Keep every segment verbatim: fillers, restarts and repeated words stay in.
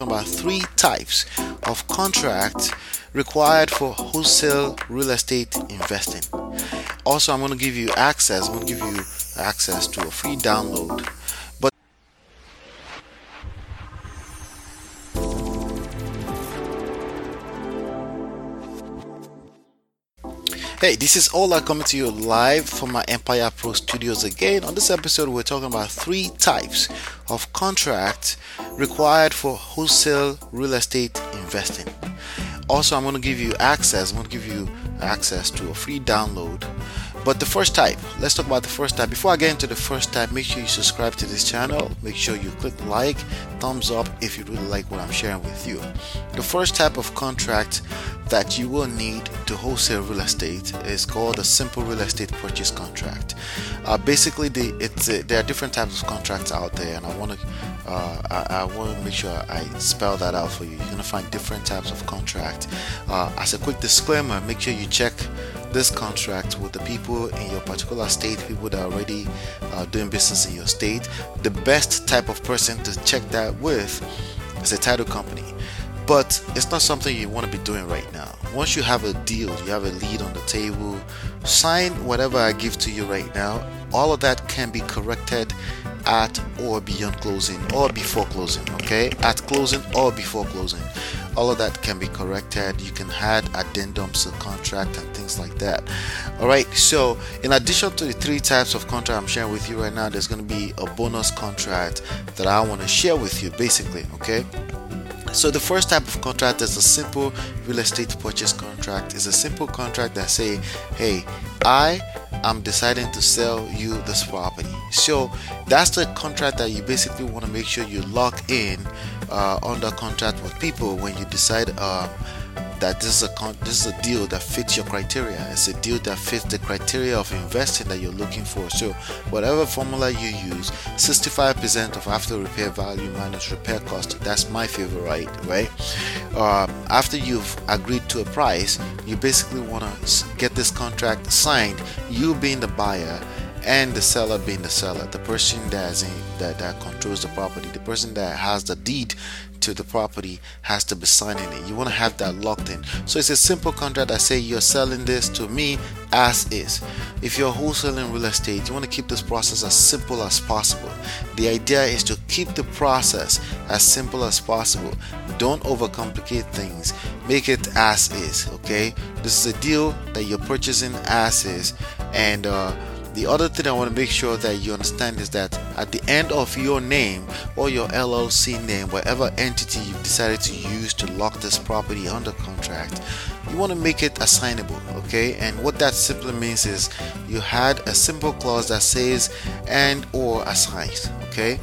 about three types of contracts required for wholesale real estate investing. Also, I'm going to give you access. I'm going to give you access to a free download. But hey, this is Ola coming to you live from my Empire Pro Studios again. On this episode, we're talking about three types of contracts required for wholesale real estate investing. Also, I'm going to give you access. I'm going to give you access to a free download. But the first type, let's talk about the first type. Before I get into the first type, make sure you subscribe to this channel. Make sure you click like, thumbs up if you really like what I'm sharing with you. The first type of contract that you will need to wholesale real estate is called a simple real estate purchase contract. Uh, basically, the, it's, uh, there are different types of contracts out there, and I want to uh, I, I want to make sure I spell that out for you. You're going to find different types of contract. Uh, as a quick disclaimer, make sure you check this contract with the people in your particular state, people that are already uh, doing business in your state. The best type of person to check that with is a title company, but it's not something you want to be doing right now. Once you have a deal, you have a lead on the table, sign whatever I give to you right now. All of that can be corrected at or beyond closing or before closing. Okay, at closing or before closing, all of that can be corrected. You can add addendums to contract and things like that. All right, so in addition to the three types of contract I'm sharing with you right now, there's going to be a bonus contract that I want to share with you basically. Okay, so the first type of contract is a simple real estate purchase contract. It's a simple contract that say, hey, I am deciding to sell you this property. So that's the contract that you basically want to make sure you lock in uh, under contract with people when you decide um, that this is a con- this is a deal that fits your criteria. It's a deal that fits the criteria of investing that you're looking for. So whatever formula you use, sixty-five percent of after repair value minus repair cost. That's my favorite, right? Uh, after you've agreed to a price, you basically want to get this contract signed. You being the buyer and the seller being the seller, the person that is in, that that controls the property, the person that has the deed to the property has to be signing it. You want to have that locked in. So it's a simple contract that say you're selling this to me as is. If you're wholesaling real estate, you want to keep this process as simple as possible. The idea is to keep the process as simple as possible. Don't overcomplicate things. Make it as is. Okay, this is a deal that you're purchasing as is. And uh the other thing I want to make sure that you understand is that at the end of your name or your L L C name, whatever entity you've decided to use to lock this property under contract, you want to make it assignable. Okay, and what that simply means is you had a simple clause that says and or assigns. Okay,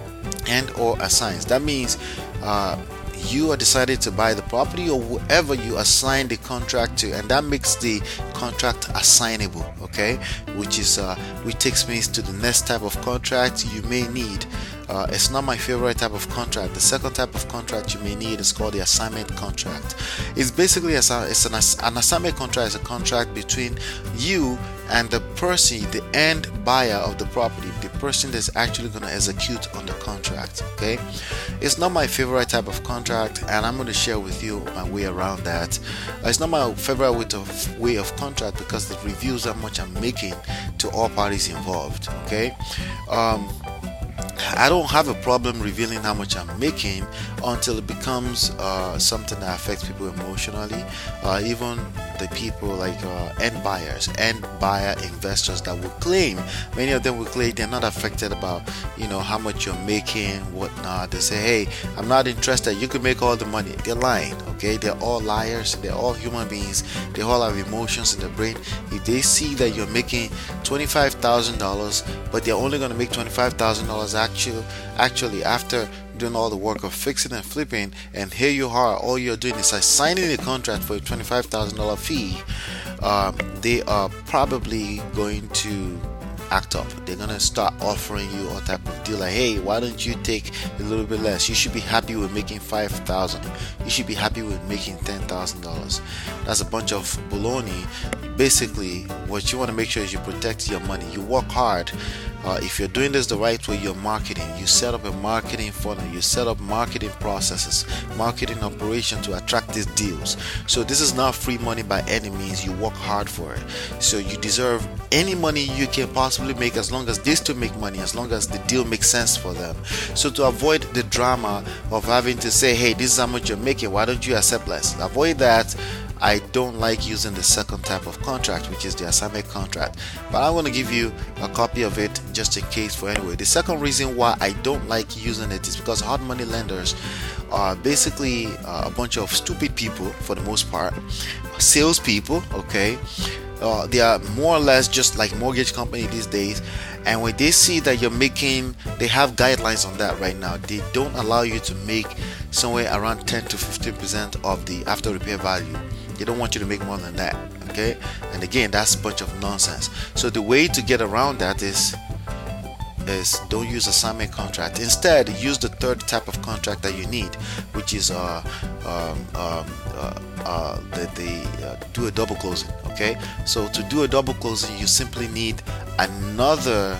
and or assigns. That means uh you are decided to buy the property or whoever you assign the contract to, and that makes the contract assignable. Okay, which is uh which takes me to the next type of contract you may need. Uh, it's not my favorite type of contract. The second type of contract you may need is called the assignment contract. It's basically a, it's an, an assignment contract is a contract between you and the person, the end buyer of the property, the person that's actually going to execute on the contract. Okay, it's not my favorite type of contract, and I'm going to share with you my way around that. Uh, it's not my favorite way of way of contract because it reveals how much I'm making to all parties involved. Okay. Um, I don't have a problem revealing how much I'm making until it becomes uh, something that affects people emotionally, uh, even the people like uh, end buyers, end buyer investors that will claim, many of them will claim they're not affected about, you know, how much you're making, whatnot. They say, hey, I'm not interested, you can make all the money. They're lying. Okay, they're all liars. They're all human beings. They all have emotions in their brain. If they see that you're making twenty-five thousand dollars, but they're only going to make twenty-five thousand dollars actually actually after doing all the work of fixing and flipping, and here you are, all you're doing is signing the contract for a twenty-five thousand dollars fee, um, they are probably going to act up. They're gonna start offering you all type of deal like, hey, why don't you take a little bit less? You should be happy with making five thousand. You should be happy with making ten thousand dollars. That's a bunch of baloney. Basically, what you want to make sure is you protect your money. You work hard Uh, if you're doing this the right way, you're marketing. You set up a marketing funnel. You set up marketing processes, marketing operation to attract these deals. So this is not free money by any means. You work hard for it. So you deserve any money you can possibly make, as long as they still make money, as long as the deal makes sense for them. So to avoid the drama of having to say, hey, this is how much you're making, why don't you accept less? Avoid that. I don't like using the second type of contract, which is the assignment contract, but I want to give you a copy of it just in case. For anyway, the second reason why I don't like using it is because hard money lenders are basically uh, a bunch of stupid people for the most part, salespeople. Okay, uh, they are more or less just like mortgage company these days, and when they see that you're making, they have guidelines on that right now. They don't allow you to make somewhere around ten to fifteen percent of the after repair value. They don't want you to make more than that. Okay, and again, that's a bunch of nonsense. So the way to get around that is is don't use assignment contract. Instead, use the third type of contract that you need, which is uh, um, um, uh, uh, the, the uh, do a double closing. Okay, so to do a double closing, you simply need another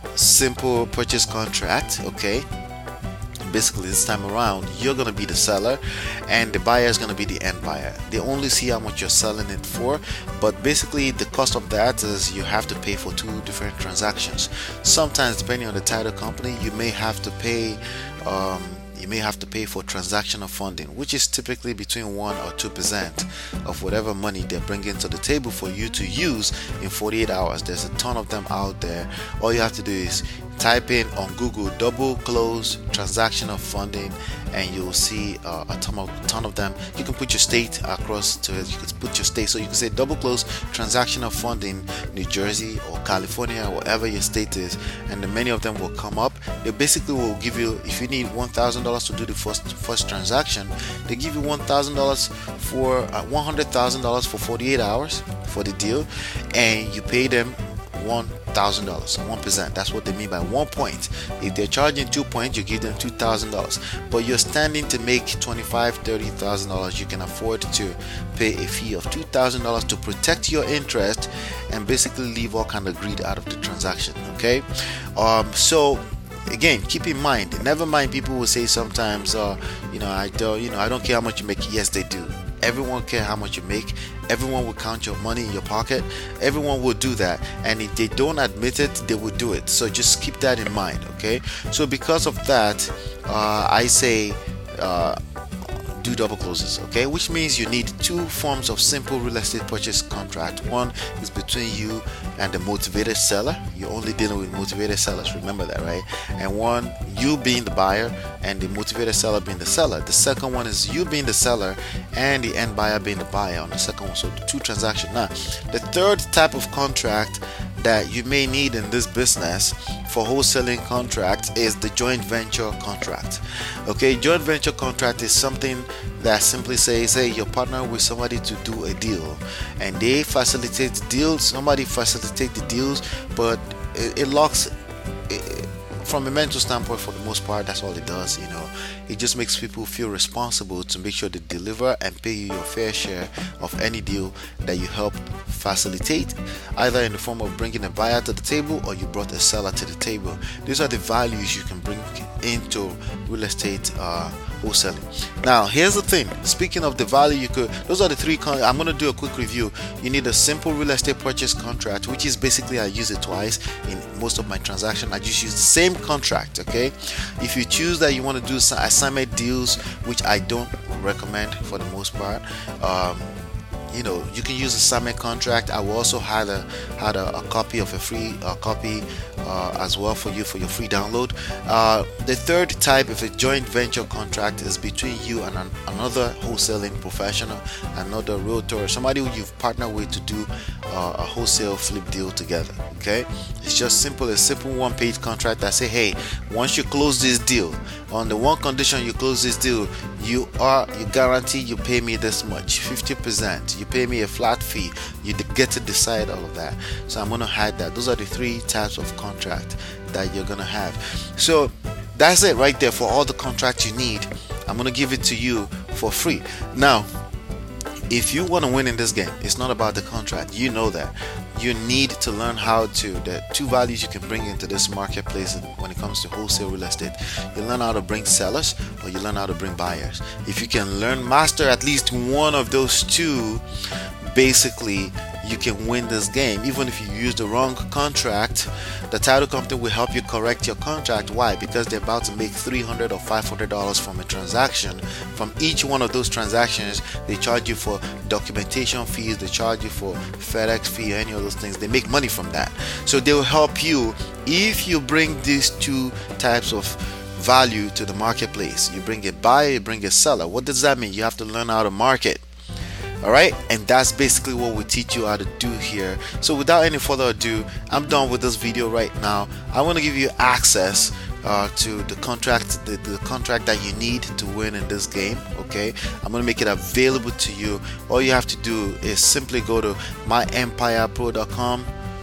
simple purchase contract. Okay, basically this time around you're going to be the seller and the buyer is going to be the end buyer. They only see how much you're selling it for, but basically the cost of that is you have to pay for two different transactions. Sometimes, depending on the title company, you may have to pay um, you may have to pay for transactional funding, which is typically between one or two percent of whatever money they're bringing to the table for you to use in forty-eight hours. There's a ton of them out there. All you have to do is type in on Google double close transactional funding, and you'll see uh, a ton of ton of them. You can put your state across to it. You can put your state, so you can say double close transactional funding, New Jersey or California, whatever your state is, and the many of them will come up. They basically will give you, if you need one thousand dollars to do the first first transaction, they give you one thousand dollars for uh, one hundred thousand dollars for forty-eight hours for the deal, and you pay them one thousand dollars, one percent. That's what they mean by one point. If they're charging two points, you give them two thousand dollars, but you're standing to make twenty-five, thirty thousand dollars. You can afford to pay a fee of two thousand dollars to protect your interest and basically leave all kind of greed out of the transaction. Okay, um, so again, keep in mind, never mind people will say sometimes, uh, you know, I don't, you know, I don't care how much you make. Yes, they do. Everyone care how much you make. Everyone will count your money in your pocket. Everyone will do that, and if they don't admit it, they will do it. So just keep that in mind. Okay, so because of that, uh, I say uh, do double closes. Okay, which means you need two forms of simple real estate purchase contract. One is between you and the motivated seller. You're only dealing with motivated sellers, remember that, right? And one, you being the buyer and the motivated seller being the seller. The second one is you being the seller and the end buyer being the buyer on the second one. So the two transactions. Now, the third type of contract that you may need in this business for wholesaling contract is the joint venture contract. Okay, joint venture contract is something that simply says, hey, you're partnering with somebody to do a deal, and they facilitate the deals. Somebody facilitate the deals, but it, it locks it, from a mental standpoint, for the most part, that's all it does. You know, it just makes people feel responsible to make sure they deliver and pay you your fair share of any deal that you help facilitate, either in the form of bringing a buyer to the table or you brought a seller to the table. These are the values you can bring into real estate uh, wholesaling. Now, here's the thing. Speaking of the value, you could. Those are the three. Con- I'm going to do a quick review. You need a simple real estate purchase contract, which is basically, I use it twice in most of my transactions. I just use the same contract. Okay, if you choose that you want to do some assignment deals, which I don't recommend for the most part, um, you know, you can use a assignment contract. I will also have a had a, a copy of a free uh, copy uh, as well for you for your free download. Uh, the third type of a joint venture contract is between you and an, another wholesaling professional, another realtor, somebody who you've partnered with to do uh, a wholesale flip deal together. Okay, it's just simple, a simple one-page contract that say, hey, once you close this deal, on the one condition you close this deal, you are you guarantee you pay me this much, fifty percent. You pay me a flat fee. You get to decide all of that. So I'm gonna hide that. Those are the three types of contract that you're gonna have. So that's it right there for all the contracts you need. I'm gonna give it to you for free. Now, if you want to win in this game, it's not about the contract. You know that. you need to learn how to, the two values you can bring into this marketplace when it comes to wholesale real estate. You learn how to bring sellers, or you learn how to bring buyers. If you can learn, master at least one of those two, basically you can win this game. Even if you use the wrong contract, the title company will help you correct your contract. Why? Because they're about to make three hundred or five hundred dollars from a transaction. From each one of those transactions, they charge you for documentation fees, they charge you for FedEx fee, any of those things. They make money from that. So they will help you if you bring these two types of value to the marketplace. You bring a buyer, you bring a seller. What does that mean? You have to learn how to market. Alright, and that's basically what we teach you how to do here. So without any further ado, I'm done with this video right now. I want to give you access uh, to the contract the, the contract that you need to win in this game. Okay, I'm going to make it available to you. All you have to do is simply go to my empire pro dot com.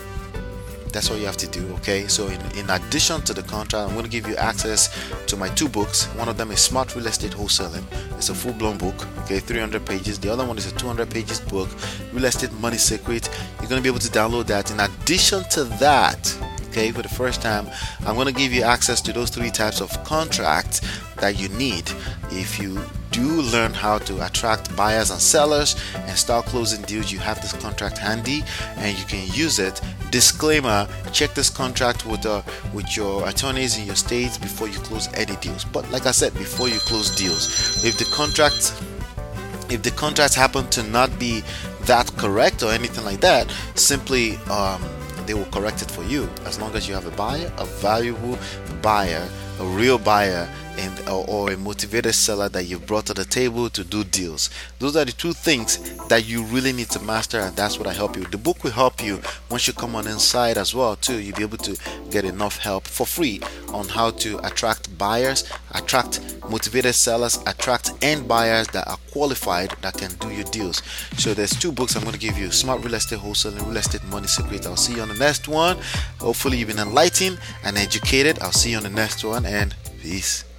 That's all you have to do. Okay, so in, in addition to the contract, I'm going to give you access to my two books. One of them is Smart Real Estate Wholesaling. It's a full-blown book, okay, three hundred pages. The other one is a two hundred pages book, Real Estate Money Secret. You're going to be able to download that. In addition to that, okay, for the first time, I'm going to give you access to those three types of contracts that you need if you do learn how to attract buyers and sellers and start closing deals. You have this contract handy and you can use it. Disclaimer: check this contract with uh, with your attorneys in your states before you close any deals. But like I said, before you close deals, if the contract if the contracts happen to not be that correct or anything like that, simply um, they will correct it for you, as long as you have a buyer, a valuable buyer, a real buyer, and or, or a motivated seller that you've brought to the table to do deals. Those are the two things that you really need to master, and that's what I help you. The book will help you once you come on inside as well too. You'll be able to get enough help for free on how to attract buyers, attract motivated sellers, attract end buyers that are qualified, that can do your deals. So there's two books I'm going to give you: Smart Real Estate Wholesale and Real Estate Money Secret. I'll see you on the next one. Hopefully you've been enlightened and educated. I'll see you on the next one, and peace.